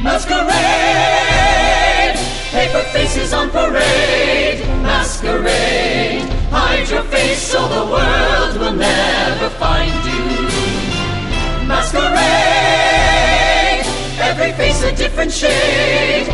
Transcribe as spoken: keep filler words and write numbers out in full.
Masquerade, paper faces on parade. Masquerade, hide your face so the world will never find you. Masquerade, every face a different shade.